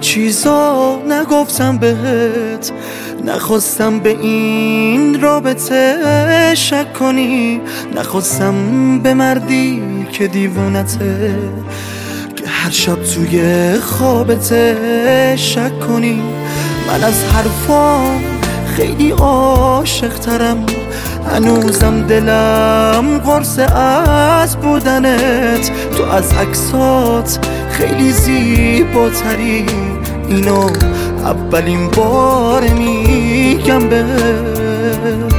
چیزا نگفتم بهت، نخواستم به این رابطه شک کنی، نخواستم به مردی که دیوونته، که هر شب توی خوابته شک کنی. من از حرفام خیلی عاشق ترم، هنوزم دلم قرصه از بودنت، تو از عکسات خیلی زیباتری، اینو اولین بار میگم بهت.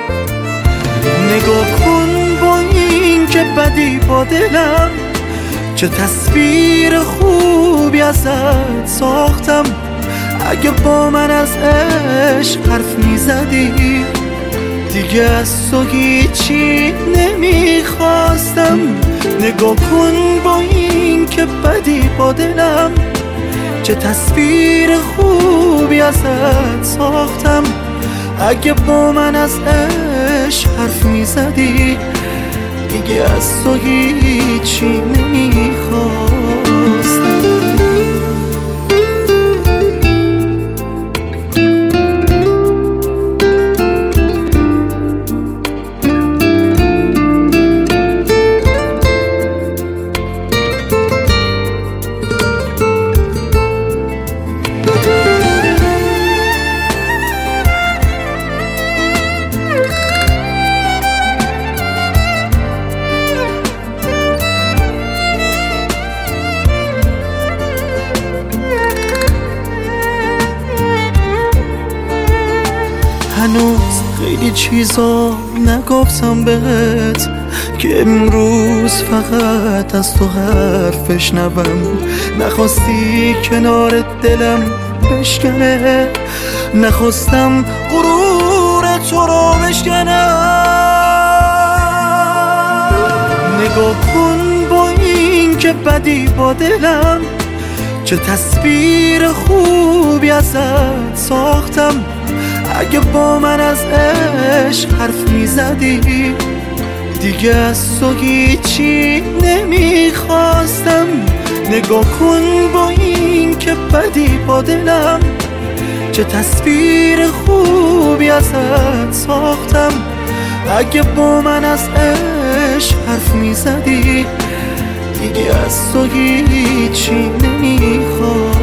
نگاه کن با این که بدی با دلم، چه تصویر خوبی ازت ساختم. اگه با من از عشق حرف میزدی، دیگه از تو هیچی نمیخواستم. نگاه کن با این که بدی با دلم، چه تصویر خوبی ازت ساختم. اگه با من از عشق حرف میزدی، دیگه از تو هیچی نمیخواستم. هنوز خیلی چیزا نگفتم بهت، که امروز فقط از تو حرف بشنوم. نخواستی کنار دلم بشکنه، نخواستم غرور تو رو بشکنم. نگاه کن با این که بدی با دلم، چه تصویر خوبی ازت ساختم. اگه با من از عشق حرف میزدی، دیگه از تو هیچی نمیخواستم. نگاه کن با این که بدی با دلم، چه تصویر خوبی ازت ساختم. اگه با من از عشق حرف میزدی، دیگه از تو هیچی نمیخواستم.